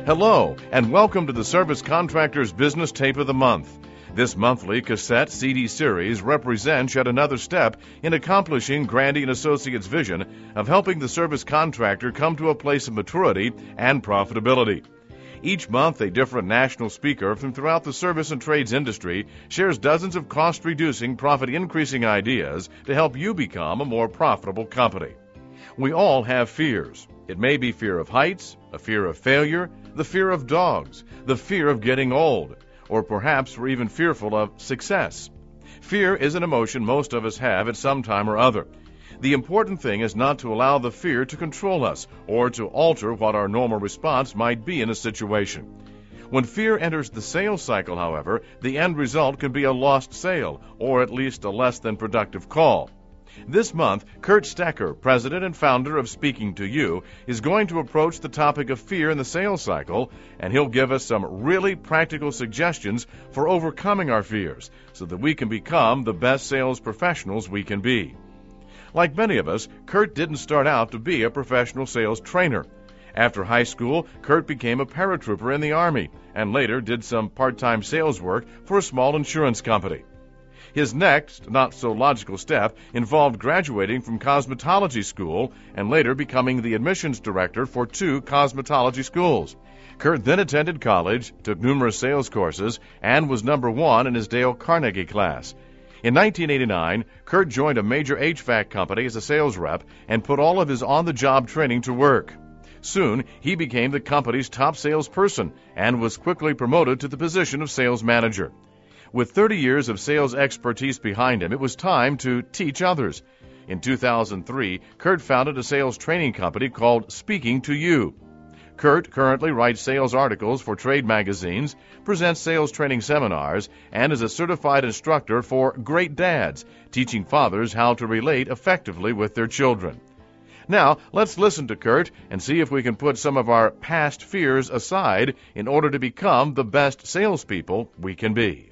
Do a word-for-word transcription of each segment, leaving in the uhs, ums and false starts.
Hello, and welcome to the Service Contractors Business Tape of the Month. This monthly cassette C D series represents yet another step in accomplishing Grandy and Associates' vision of helping the service contractor come to a place of maturity and profitability. Each month, a different national speaker from throughout the service and trades industry shares dozens of cost-reducing, profit-increasing ideas to help you become a more profitable company. We all have fears. It may be fear of heights, a fear of failure, the fear of dogs, the fear of getting old, or perhaps we're even fearful of success. Fear is an emotion most of us have at some time or other. The important thing is not to allow the fear to control us or to alter what our normal response might be in a situation. When fear enters the sales cycle, however, the end result can be a lost sale or at least a less than productive call. This month, Kurt Stecker, president and founder of Speaking to You, is going to approach the topic of fear in the sales cycle, and he'll give us some really practical suggestions for overcoming our fears so that we can become the best sales professionals we can be. Like many of us, Kurt didn't start out to be a professional sales trainer. After high school, Kurt became a paratrooper in the Army and later did some part-time sales work for a small insurance company. His next, not-so-logical step involved graduating from cosmetology school and later becoming the admissions director for two cosmetology schools. Kurt then attended college, took numerous sales courses, and was number one in his Dale Carnegie class. In nineteen eighty-nine, Kurt joined a major H V A C company as a sales rep and put all of his on-the-job training to work. Soon, he became the company's top salesperson and was quickly promoted to the position of sales manager. With thirty years of sales expertise behind him, it was time to teach others. In two thousand three, Kurt founded a sales training company called Speaking to You. Kurt currently writes sales articles for trade magazines, presents sales training seminars, and is a certified instructor for Great Dads, teaching fathers how to relate effectively with their children. Now, let's listen to Kurt and see if we can put some of our past fears aside in order to become the best salespeople we can be.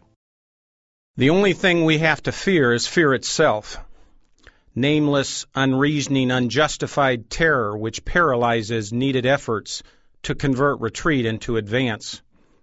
The only thing we have to fear is fear itself. Nameless, unreasoning, unjustified terror which paralyzes needed efforts to convert retreat into advance.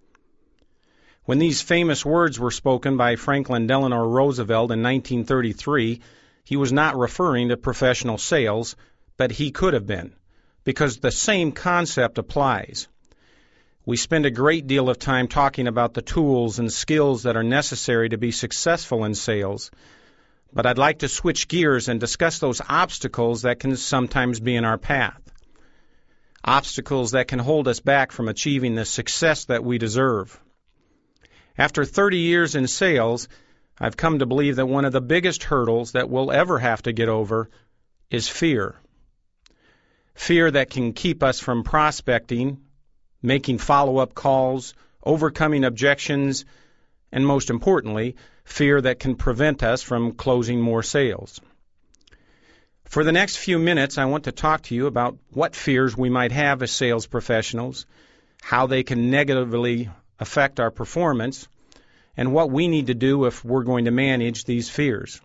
When these famous words were spoken by Franklin Delano Roosevelt in nineteen thirty-three, he was not referring to professional sales, but he could have been, because the same concept applies. We spend a great deal of time talking about the tools and skills that are necessary to be successful in sales, but I'd like to switch gears and discuss those obstacles that can sometimes be in our path. Obstacles that can hold us back from achieving the success that we deserve. After thirty years in sales, I've come to believe that one of the biggest hurdles that we'll ever have to get over is fear. Fear that can keep us from prospecting, making follow-up calls, overcoming objections, and most importantly, fear that can prevent us from closing more sales. For the next few minutes, I want to talk to you about what fears we might have as sales professionals, how they can negatively affect our performance, and what we need to do if we're going to manage these fears.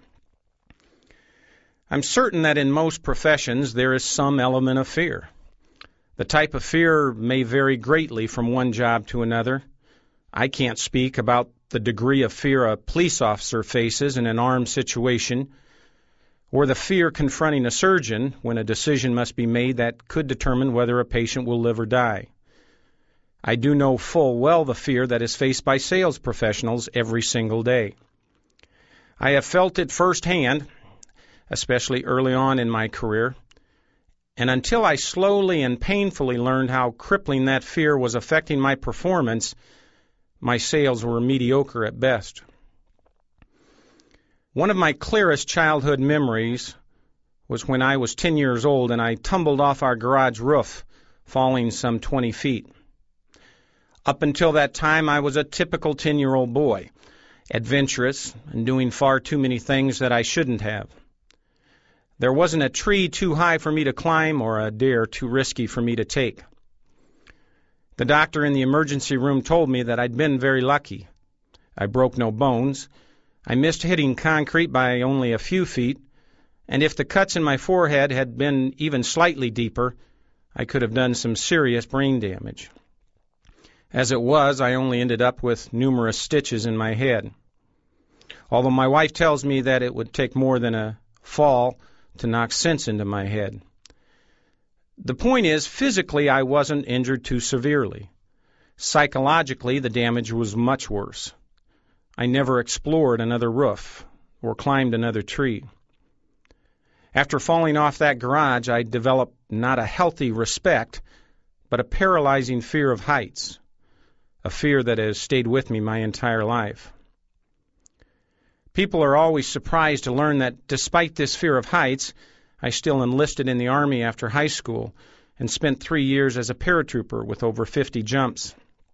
I'm certain that in most professions there is some element of fear. The type of fear may vary greatly from one job to another. I can't speak about the degree of fear a police officer faces in an armed situation, or the fear confronting a surgeon when a decision must be made that could determine whether a patient will live or die. I do know full well the fear that is faced by sales professionals every single day. I have felt it firsthand, especially early on in my career, and until I slowly and painfully learned how crippling that fear was affecting my performance, my sales were mediocre at best. One of my clearest childhood memories was when I was ten years old and I tumbled off our garage roof, falling some twenty feet. Up until that time, I was a typical ten-year-old boy, adventurous and doing far too many things that I shouldn't have. There wasn't a tree too high for me to climb or a dare too risky for me to take. The doctor in the emergency room told me that I'd been very lucky. I broke no bones. I missed hitting concrete by only a few feet, and if the cuts in my forehead had been even slightly deeper, I could have done some serious brain damage. As it was, I only ended up with numerous stitches in my head. Although my wife tells me that it would take more than a fall to knock sense into my head. The point is, physically, I wasn't injured too severely. Psychologically, the damage was much worse. I never explored another roof or climbed another tree. After falling off that garage, I developed not a healthy respect, but a paralyzing fear of heights, a fear that has stayed with me my entire life. People are always surprised to learn that despite this fear of heights, I still enlisted in the Army after high school and spent three years as a paratrooper with over fifty jumps.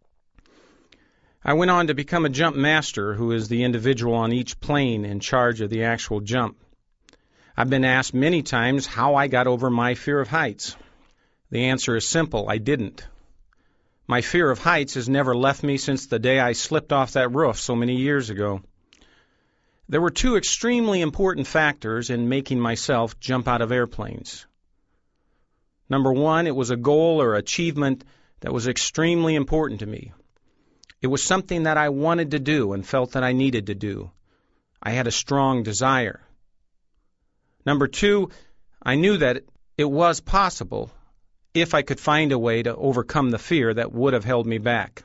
I went on to become a jump master, who is the individual on each plane in charge of the actual jump. I've been asked many times how I got over my fear of heights. The answer is simple: I didn't. My fear of heights has never left me since the day I slipped off that roof so many years ago. There were two extremely important factors in making myself jump out of airplanes. Number one, it was a goal or achievement that was extremely important to me. It was something that I wanted to do and felt that I needed to do. I had a strong desire. Number two, I knew that it was possible if I could find a way to overcome the fear that would have held me back.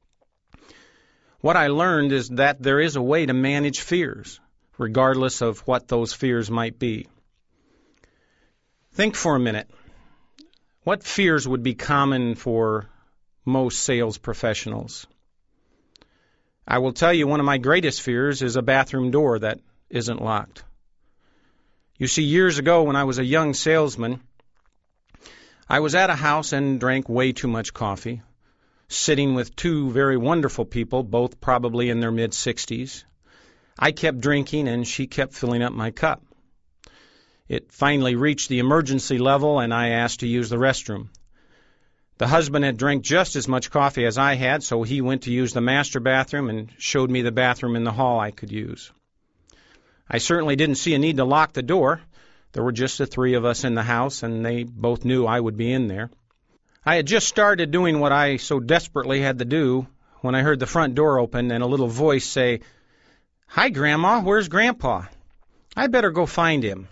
What I learned is that there is a way to manage fears, regardless of what those fears might be. Think for a minute. What fears would be common for most sales professionals? I will tell you one of my greatest fears is a bathroom door that isn't locked. You see, years ago when I was a young salesman, I was at a house and drank way too much coffee, sitting with two very wonderful people, both probably in their mid-sixties. I kept drinking and she kept filling up my cup. It finally reached the emergency level and I asked to use the restroom. The husband had drank just as much coffee as I had, so he went to use the master bathroom and showed me the bathroom in the hall I could use. I certainly didn't see a need to lock the door. There were just the three of us in the house, and they both knew I would be in there. I had just started doing what I so desperately had to do when I heard the front door open and a little voice say, "Hi, Grandma, where's Grandpa? I better go find him."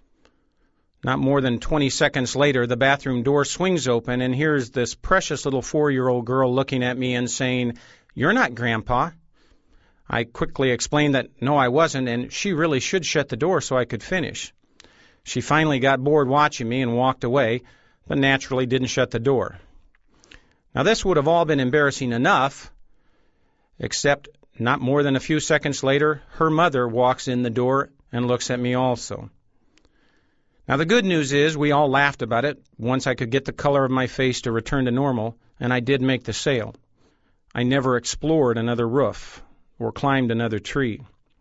Not more than twenty seconds later, the bathroom door swings open, and here's this precious little four-year-old girl looking at me and saying, "You're not Grandpa." I quickly explained that no, I wasn't, and she really should shut the door so I could finish. She finally got bored watching me and walked away, but naturally didn't shut the door. Now, this would have all been embarrassing enough, except not more than a few seconds later, her mother walks in the door and looks at me also. Now, the good news is we all laughed about it once I could get the color of my face to return to normal, and I did make the sale. I never explored another roof or climbed another tree.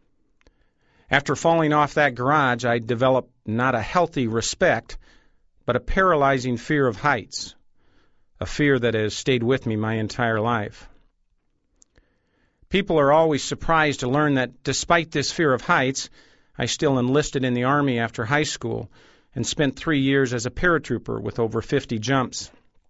After falling off that garage, I developed not a healthy respect, but a paralyzing fear of heights, a fear that has stayed with me my entire life. People are always surprised to learn that despite this fear of heights, I still enlisted in the Army after high school and spent three years as a paratrooper with over fifty jumps.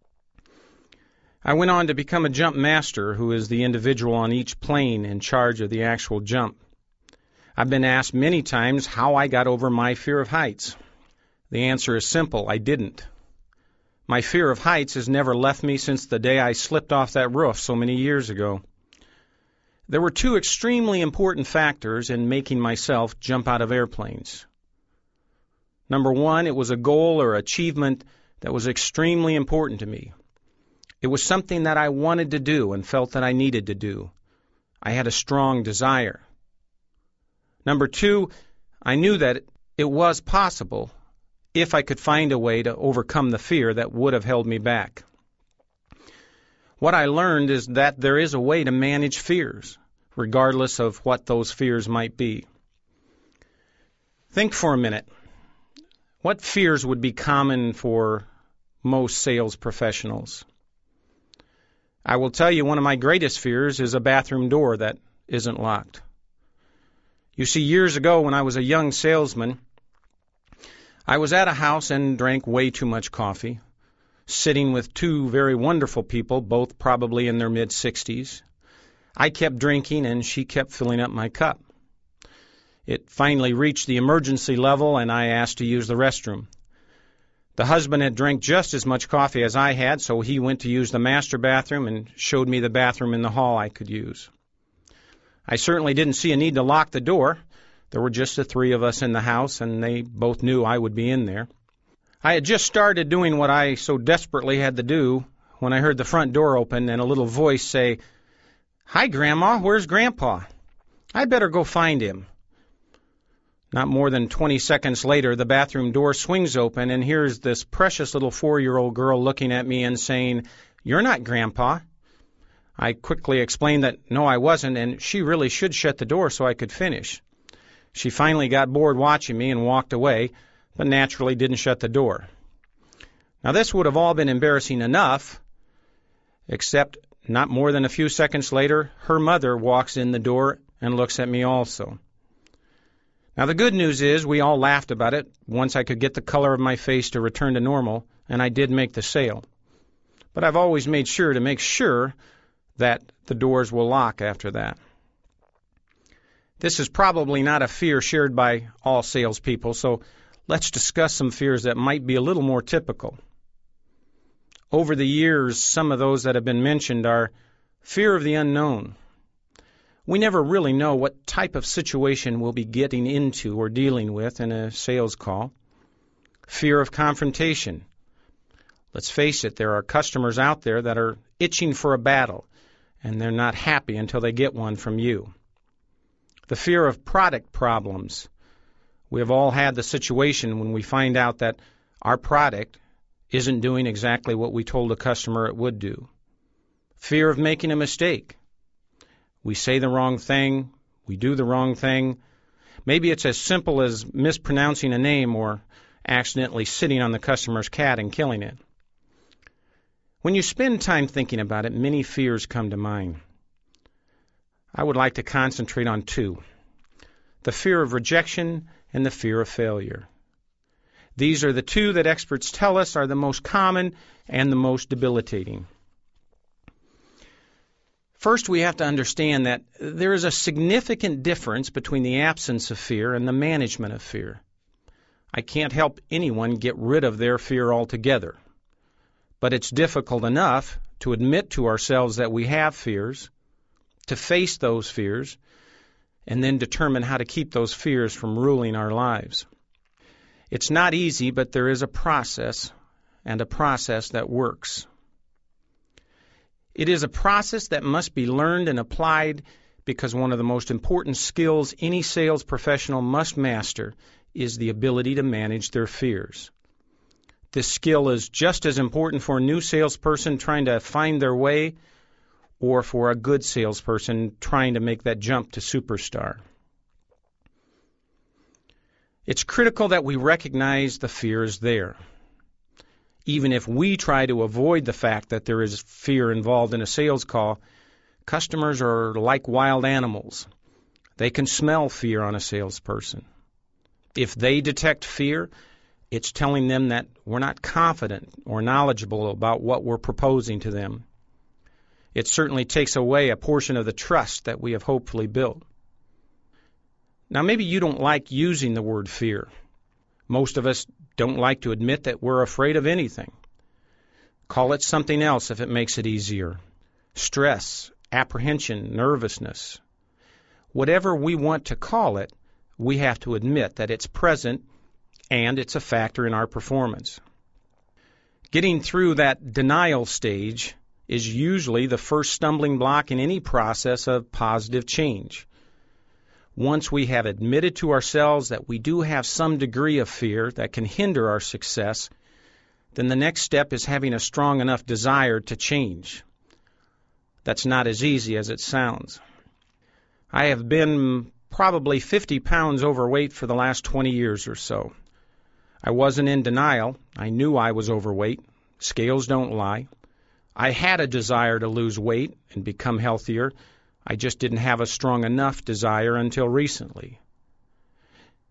I went on to become a jump master, who is the individual on each plane in charge of the actual jump. I've been asked many times how I got over my fear of heights. The answer is simple: I didn't. My fear of heights has never left me since the day I slipped off that roof so many years ago. There were two extremely important factors in making myself jump out of airplanes. Number one, it was a goal or achievement that was extremely important to me. It was something that I wanted to do and felt that I needed to do. I had a strong desire. Number two, I knew that it was possible if I could find a way to overcome the fear that would have held me back. What I learned is that there is a way to manage fears, regardless of what those fears might be. Think for a minute. What fears would be common for most sales professionals? I will tell you one of my greatest fears is a bathroom door that isn't locked. You see, years ago when I was a young salesman, I was at a house and drank way too much coffee, sitting with two very wonderful people, both probably in their mid-sixties. I kept drinking, and she kept filling up my cup. It finally reached the emergency level, and I asked to use the restroom. The husband had drank just as much coffee as I had, so he went to use the master bathroom and showed me the bathroom in the hall I could use. I certainly didn't see a need to lock the door. There were just the three of us in the house, and they both knew I would be in there. I had just started doing what I so desperately had to do when I heard the front door open and a little voice say, "Hi, Grandma, where's Grandpa? I better go find him." Not more than twenty seconds later, the bathroom door swings open, and here's this precious little four-year-old girl looking at me and saying, "You're not Grandpa." I quickly explained that no, I wasn't, and she really should shut the door so I could finish. She finally got bored watching me and walked away, but naturally didn't shut the door. Now, this would have all been embarrassing enough, except not more than a few seconds later, her mother walks in the door and looks at me also. Now, the good news is we all laughed about it once I could get the color of my face to return to normal, and I did make the sale. But I've always made sure to make sure that the doors will lock after that. This is probably not a fear shared by all salespeople, so let's discuss some fears that might be a little more typical. Over the years, some of those that have been mentioned are fear of the unknown. We never really know what type of situation we'll be getting into or dealing with in a sales call. Fear of confrontation. Let's face it, there are customers out there that are itching for a battle, and they're not happy until they get one from you. The fear of product problems. We have all had the situation when we find out that our product isn't doing exactly what we told the customer it would do. Fear of making a mistake. We say the wrong thing, we do the wrong thing. Maybe it's as simple as mispronouncing a name or accidentally sitting on the customer's cat and killing it. When you spend time thinking about it, many fears come to mind. I would like to concentrate on two: the fear of rejection and the fear of failure. These are the two that experts tell us are the most common and the most debilitating. First, we have to understand that there is a significant difference between the absence of fear and the management of fear. I can't help anyone get rid of their fear altogether, but it's difficult enough to admit to ourselves that we have fears, to face those fears, and then determine how to keep those fears from ruling our lives. It's not easy, but there is a process, and a process that works. It is a process that must be learned and applied because one of the most important skills any sales professional must master is the ability to manage their fears. This skill is just as important for a new salesperson trying to find their way or for a good salesperson trying to make that jump to superstar. It's critical that we recognize the fear is there. Even if we try to avoid the fact that there is fear involved in a sales call, customers are like wild animals. They can smell fear on a salesperson. If they detect fear, it's telling them that we're not confident or knowledgeable about what we're proposing to them. It certainly takes away a portion of the trust that we have hopefully built. Now, maybe you don't like using the word fear. Most of us don't like to admit that we're afraid of anything. Call it something else if it makes it easier. Stress, apprehension, nervousness. Whatever we want to call it, we have to admit that it's present and it's a factor in our performance. Getting through that denial stage is usually the first stumbling block in any process of positive change. Once we have admitted to ourselves that we do have some degree of fear that can hinder our success, then the next step is having a strong enough desire to change. That's not as easy as it sounds. I have been probably fifty pounds overweight for the last twenty years or so. I wasn't in denial. I knew I was overweight. Scales don't lie. I had a desire to lose weight and become healthier. I just didn't have a strong enough desire until recently.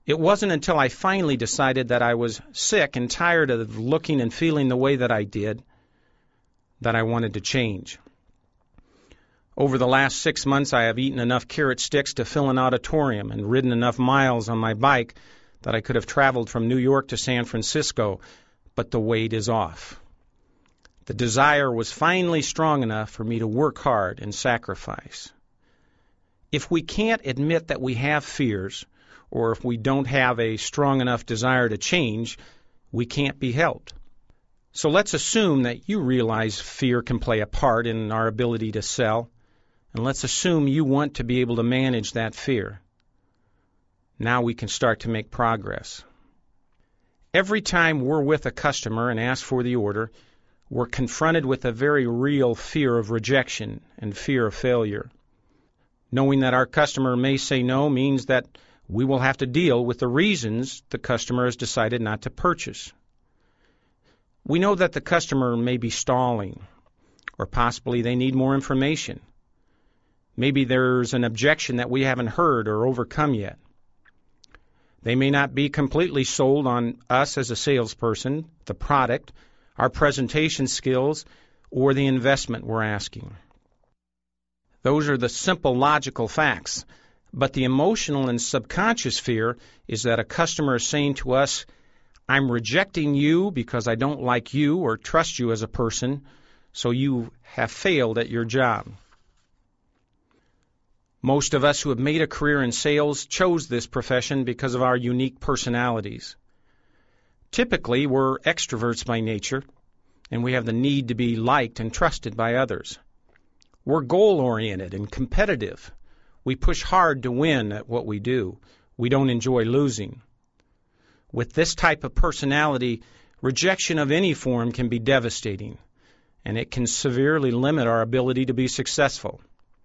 It wasn't until I finally decided that I was sick and tired of looking and feeling the way that I did that I wanted to change. Over the last six months, I have eaten enough carrot sticks to fill an auditorium and ridden enough miles on my bike that I could have traveled from New York to San Francisco, but the weight is off. The desire was finally strong enough for me to work hard and sacrifice. If we can't admit that we have fears, or if we don't have a strong enough desire to change, we can't be helped. So let's assume that you realize fear can play a part in our ability to sell, and let's assume you want to be able to manage that fear. Now we can start to make progress. Every time we're with a customer and ask for the order, we're confronted with a very real fear of rejection and fear of failure. Knowing that our customer may say no means that we will have to deal with the reasons the customer has decided not to purchase. We know that the customer may be stalling, or possibly they need more information. Maybe there's an objection that we haven't heard or overcome yet. They may not be completely sold on us as a salesperson, the product, our presentation skills, or the investment we're asking. Those are the simple logical facts, but the emotional and subconscious fear is that a customer is saying to us, I'm rejecting you because I don't like you or trust you as a person, so you have failed at your job. Most of us who have made a career in sales chose this profession because of our unique personalities. Typically, we're extroverts by nature, and we have the need to be liked and trusted by others. We're goal-oriented and competitive. We push hard to win at what we do. We don't enjoy losing. With this type of personality, rejection of any form can be devastating, and it can severely limit our ability to be successful.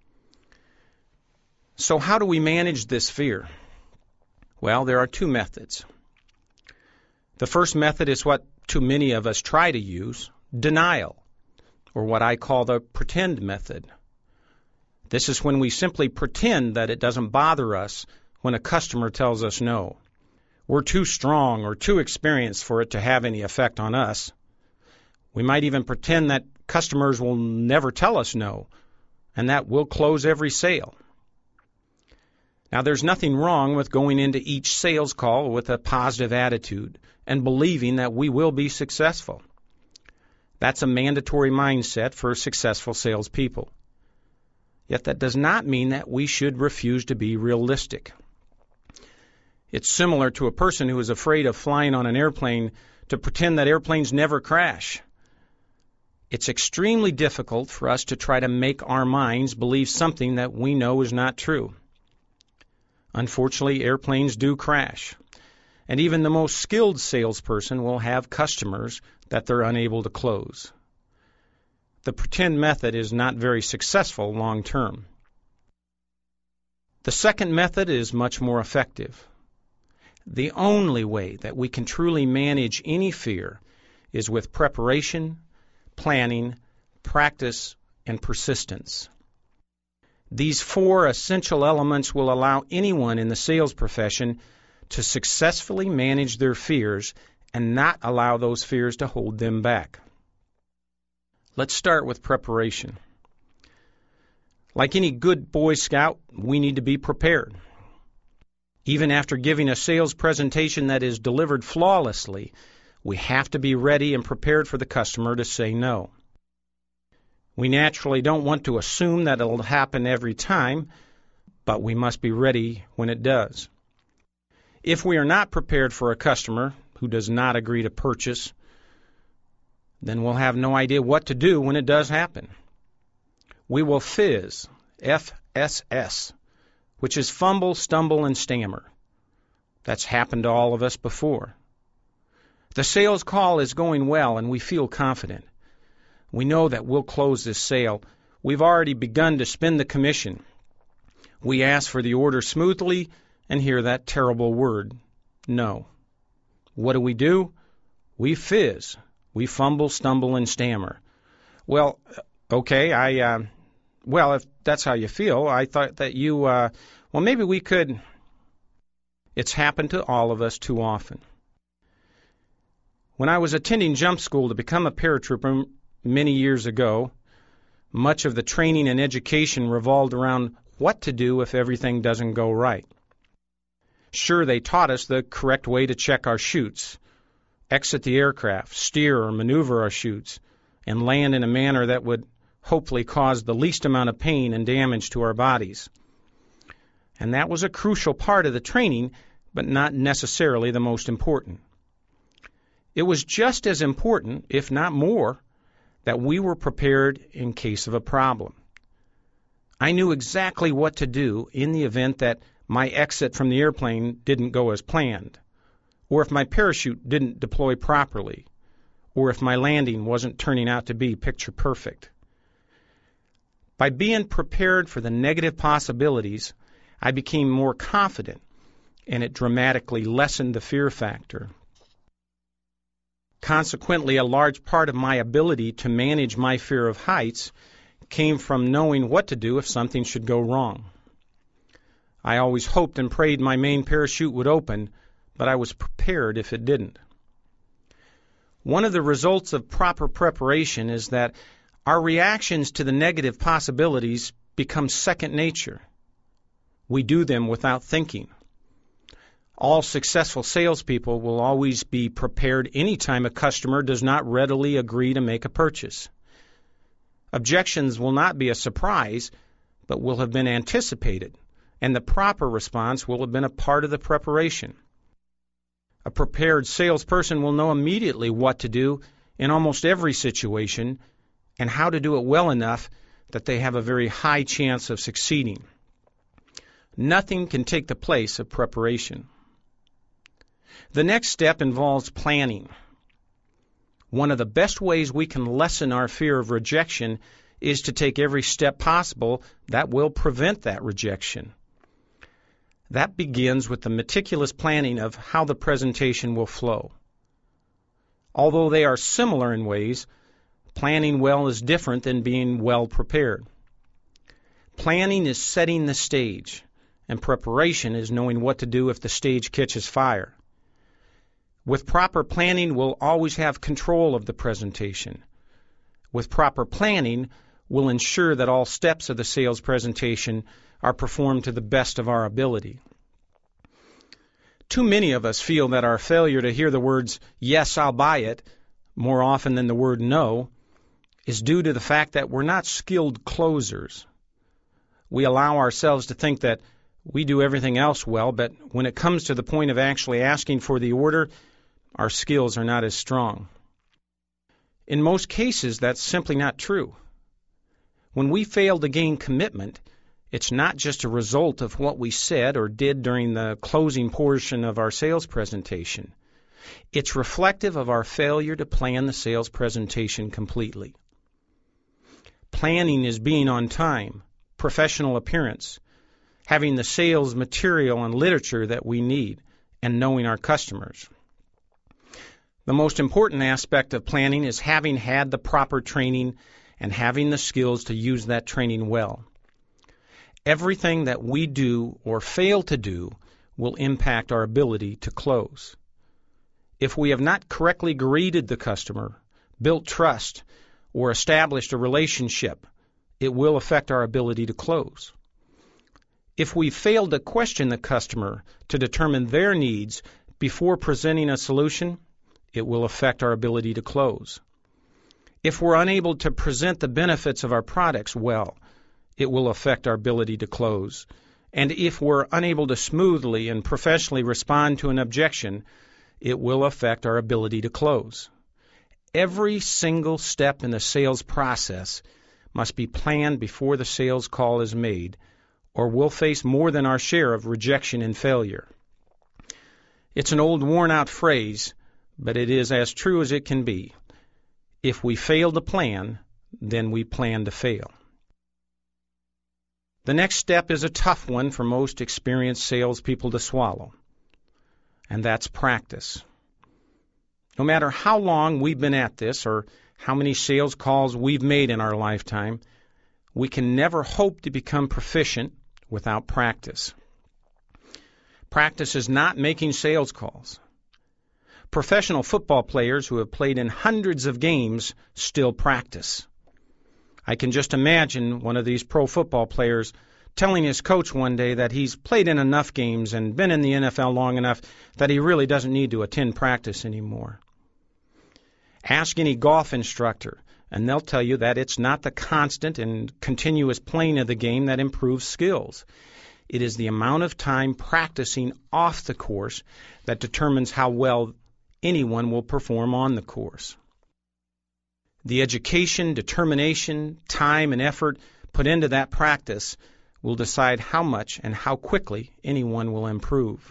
So how do we manage this fear? Well, there are two methods. The first method is what too many of us try to use, denial, or what I call the pretend method. This is when we simply pretend that it doesn't bother us when a customer tells us no. We're too strong or too experienced for it to have any effect on us. We might even pretend that customers will never tell us no, and that we'll close every sale. Now, there's nothing wrong with going into each sales call with a positive attitude and believing that we will be successful. That's a mandatory mindset for successful salespeople. Yet that does not mean that we should refuse to be realistic. It's similar to a person who is afraid of flying on an airplane to pretend that airplanes never crash. It's extremely difficult for us to try to make our minds believe something that we know is not true. Unfortunately, airplanes do crash, and even the most skilled salesperson will have customers that they're unable to close. The pretend method is not very successful long term. The second method is much more effective. The only way that we can truly manage any fear is with preparation, planning, practice, and persistence. These four essential elements will allow anyone in the sales profession to successfully manage their fears and not allow those fears to hold them back. Let's start with preparation. Like any good Boy Scout, we need to be prepared. Even after giving a sales presentation that is delivered flawlessly, we have to be ready and prepared for the customer to say no. We naturally don't want to assume that it'll happen every time, but we must be ready when it does. If we are not prepared for a customer who does not agree to purchase, then we'll have no idea what to do when it does happen. We will fizz, F S S, which is fumble, stumble, and stammer. That's happened to all of us before. The sales call is going well and we feel confident. We know that we'll close this sale. We've already begun to spend the commission. We ask for the order smoothly and hear that terrible word, no. What do we do? We fizz. We fumble, stumble, and stammer. Well, okay, I, uh, well, if that's how you feel, I thought that you, uh, well, maybe we could, It's happened to all of us too often. When I was attending jump school to become a paratrooper many years ago, much of the training and education revolved around what to do if everything doesn't go right. Sure, they taught us the correct way to check our chutes, exit the aircraft, steer or maneuver our chutes, and land in a manner that would hopefully cause the least amount of pain and damage to our bodies. And that was a crucial part of the training, but not necessarily the most important. It was just as important, if not more, that we were prepared in case of a problem. I knew exactly what to do in the event that my exit from the airplane didn't go as planned, or if my parachute didn't deploy properly, or if my landing wasn't turning out to be picture perfect. By being prepared for the negative possibilities, I became more confident, and it dramatically lessened the fear factor. Consequently, a large part of my ability to manage my fear of heights came from knowing what to do if something should go wrong. I always hoped and prayed my main parachute would open, but I was prepared if it didn't. One of the results of proper preparation is that our reactions to the negative possibilities become second nature. We do them without thinking. All successful salespeople will always be prepared anytime a customer does not readily agree to make a purchase. Objections will not be a surprise, but will have been anticipated, and the proper response will have been a part of the preparation. A prepared salesperson will know immediately what to do in almost every situation and how to do it well enough that they have a very high chance of succeeding. Nothing can take the place of preparation. The next step involves planning. One of the best ways we can lessen our fear of rejection is to take every step possible that will prevent that rejection. That begins with the meticulous planning of how the presentation will flow. Although they are similar in ways, planning well is different than being well prepared. Planning is setting the stage, and preparation is knowing what to do if the stage catches fire. With proper planning, we'll always have control of the presentation. With proper planning, we'll ensure that all steps of the sales presentation are performed to the best of our ability. Too many of us feel that our failure to hear the words, "Yes, I'll buy it," more often than the word "no," is due to the fact that we're not skilled closers. We allow ourselves to think that we do everything else well, but when it comes to the point of actually asking for the order, our skills are not as strong. In most cases, that's simply not true. When we fail to gain commitment, it's not just a result of what we said or did during the closing portion of our sales presentation. It's reflective of our failure to plan the sales presentation completely. Planning is being on time, professional appearance, having the sales material and literature that we need, and knowing our customers. The most important aspect of planning is having had the proper training and having the skills to use that training well. Everything that we do or fail to do will impact our ability to close. If we have not correctly greeted the customer, built trust, or established a relationship, it will affect our ability to close. If we fail to question the customer to determine their needs before presenting a solution, it will affect our ability to close. If we're unable to present the benefits of our products well, it will affect our ability to close. And if we're unable to smoothly and professionally respond to an objection, it will affect our ability to close. Every single step in the sales process must be planned before the sales call is made, or we'll face more than our share of rejection and failure. It's an old worn-out phrase, but it is as true as it can be. If we fail to plan, then we plan to fail. The next step is a tough one for most experienced salespeople to swallow, and that's practice. No matter how long we've been at this or how many sales calls we've made in our lifetime, we can never hope to become proficient without practice. Practice is not making sales calls. Professional football players who have played in hundreds of games still practice. I can just imagine one of these pro football players telling his coach one day that he's played in enough games and been in the N F L long enough that he really doesn't need to attend practice anymore. Ask any golf instructor, and they'll tell you that it's not the constant and continuous playing of the game that improves skills. It is the amount of time practicing off the course that determines how well anyone will perform on the course. The education, determination, time, and effort put into that practice will decide how much and how quickly anyone will improve.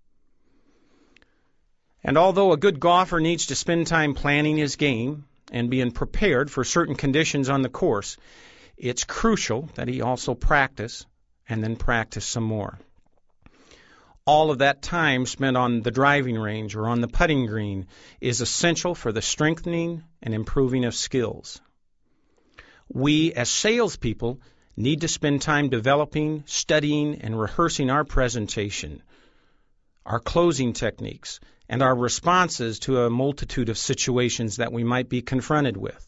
And although a good golfer needs to spend time planning his game and being prepared for certain conditions on the course, it's crucial that he also practice and then practice some more. All of that time spent on the driving range or on the putting green is essential for the strengthening and improving of skills. We, as salespeople, need to spend time developing, studying, and rehearsing our presentation, our closing techniques, and our responses to a multitude of situations that we might be confronted with.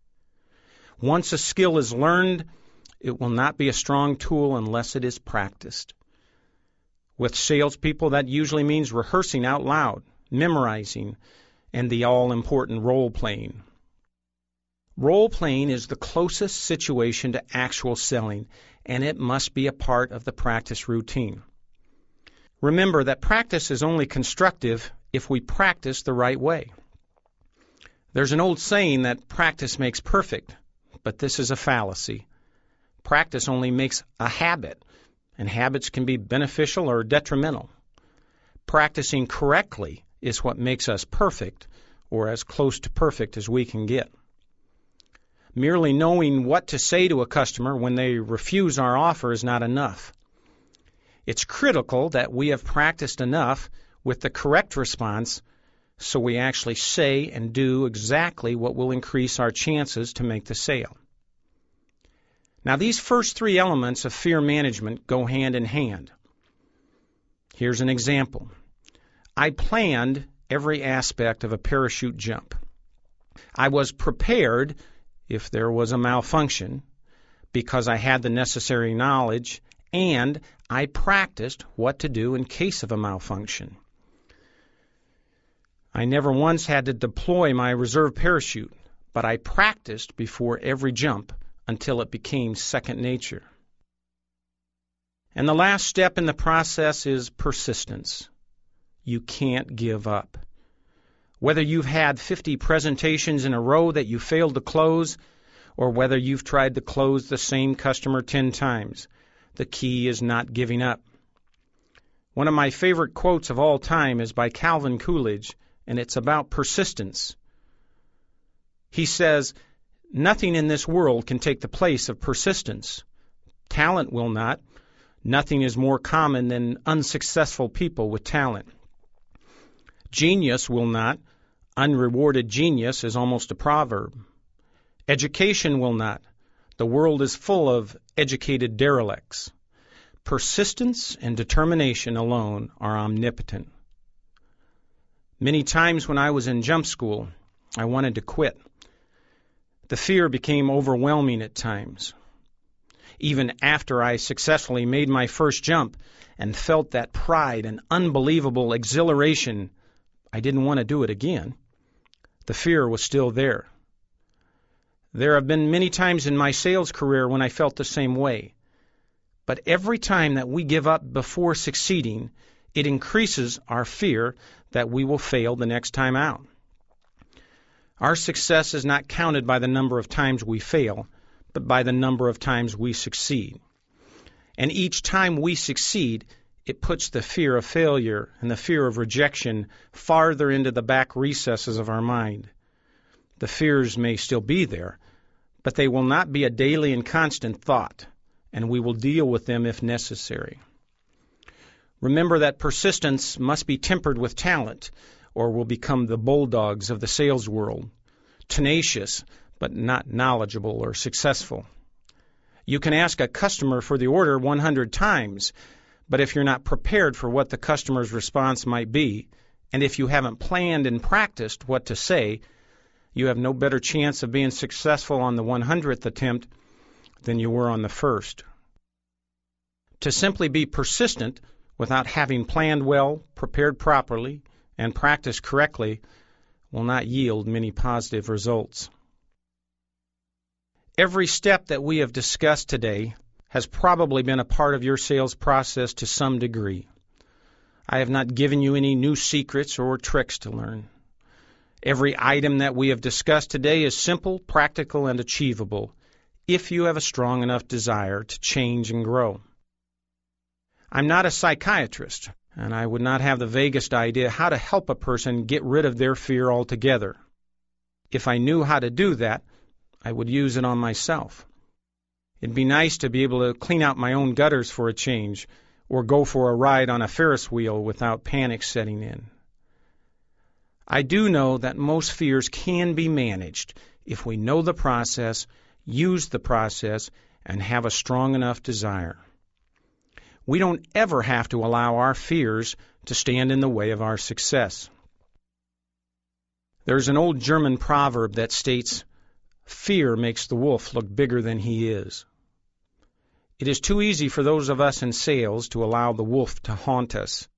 Once a skill is learned, it will not be a strong tool unless it is practiced. With salespeople, that usually means rehearsing out loud, memorizing, and the all-important role-playing. Role-playing is the closest situation to actual selling, and it must be a part of the practice routine. Remember that practice is only constructive if we practice the right way. There's an old saying that practice makes perfect, but this is a fallacy. Practice only makes a habit, and habits can be beneficial or detrimental. Practicing correctly is what makes us perfect, or as close to perfect as we can get. Merely knowing what to say to a customer when they refuse our offer is not enough. It's critical that we have practiced enough with the correct response so we actually say and do exactly what will increase our chances to make the sale. Now, these first three elements of fear management go hand in hand. Here's an example. I planned every aspect of a parachute jump. I was prepared if there was a malfunction because I had the necessary knowledge, and I practiced what to do in case of a malfunction. I never once had to deploy my reserve parachute, but I practiced before every jump until it became second nature. And the last step in the process is persistence. You can't give up. Whether you've had fifty presentations in a row that you failed to close, or whether you've tried to close the same customer ten times, the key is not giving up. One of my favorite quotes of all time is by Calvin Coolidge, and it's about persistence. He says, "Nothing in this world can take the place of persistence. Talent will not. Nothing is more common than unsuccessful people with talent. Genius will not. Unrewarded genius is almost a proverb. Education will not. The world is full of educated derelicts. Persistence and determination alone are omnipotent." Many times when I was in jump school, I wanted to quit. The fear became overwhelming at times. Even after I successfully made my first jump and felt that pride and unbelievable exhilaration, I didn't want to do it again. The fear was still there. There have been many times in my sales career when I felt the same way. But every time that we give up before succeeding, it increases our fear that we will fail the next time out. Our success is not counted by the number of times we fail, but by the number of times we succeed. And each time we succeed, it puts the fear of failure and the fear of rejection farther into the back recesses of our mind. The fears may still be there, but they will not be a daily and constant thought, and we will deal with them if necessary. Remember that persistence must be tempered with talent, or we'll become the bulldogs of the sales world, tenacious but not knowledgeable or successful. You can ask a customer for the order one hundred times, But if you're not prepared for what the customer's response might be, and if you haven't planned and practiced what to say, you have no better chance of being successful on the one hundredth attempt than you were on the first. To simply be persistent without having planned well, prepared properly, and practiced correctly will not yield many positive results. Every step that we have discussed today has probably been a part of your sales process to some degree. I have not given you any new secrets or tricks to learn. Every item that we have discussed today is simple, practical, and achievable if you have a strong enough desire to change and grow. I'm not a psychiatrist, and I would not have the vaguest idea how to help a person get rid of their fear altogether. If I knew how to do that, I would use it on myself. It'd be nice to be able to clean out my own gutters for a change, or go for a ride on a Ferris wheel without panic setting in. I do know that most fears can be managed if we know the process, use the process, and have a strong enough desire. We don't ever have to allow our fears to stand in the way of our success. There's an old German proverb that states, "Fear makes the wolf look bigger than he is." It is too easy for those of us in sales to allow the wolf to haunt us.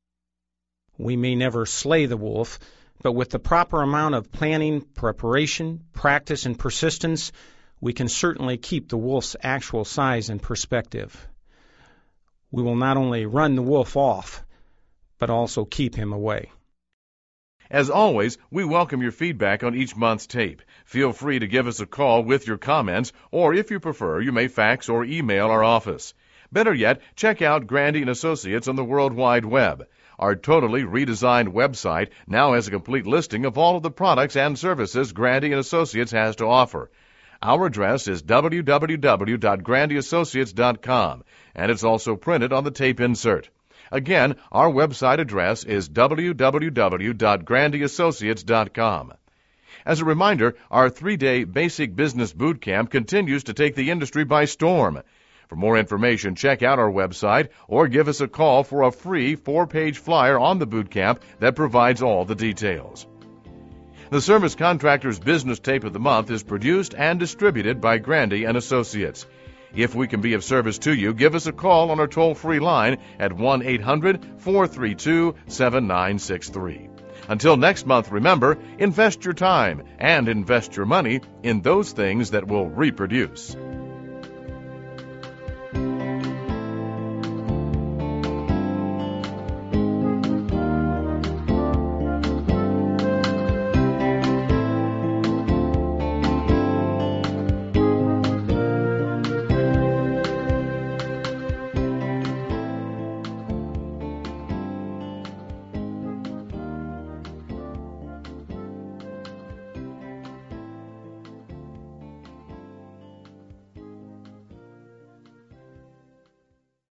We may never slay the wolf, but with the proper amount of planning, preparation, practice, and persistence, we can certainly keep the wolf's actual size in perspective. We will not only run the wolf off, but also keep him away. As always, we welcome your feedback on each month's tape. Feel free to give us a call with your comments, or if you prefer, you may fax or email our office. Better yet, check out Grandy and Associates on the World Wide Web. Our totally redesigned website now has a complete listing of all of the products and services Grandy and Associates has to offer. Our address is w w w dot grandy associates dot com, and it's also printed on the tape insert. Again, our website address is w w w dot grandy associates dot com. As a reminder, our three-day Basic Business Boot Camp continues to take the industry by storm. For more information, check out our website or give us a call for a free four-page flyer on the boot camp that provides all the details. The Service Contractors Business Tape of the Month is produced and distributed by Grandy and Associates. If we can be of service to you, give us a call on our toll-free line at one eight hundred, four three two, seven nine six three. Until next month, remember, invest your time and invest your money in those things that will reproduce.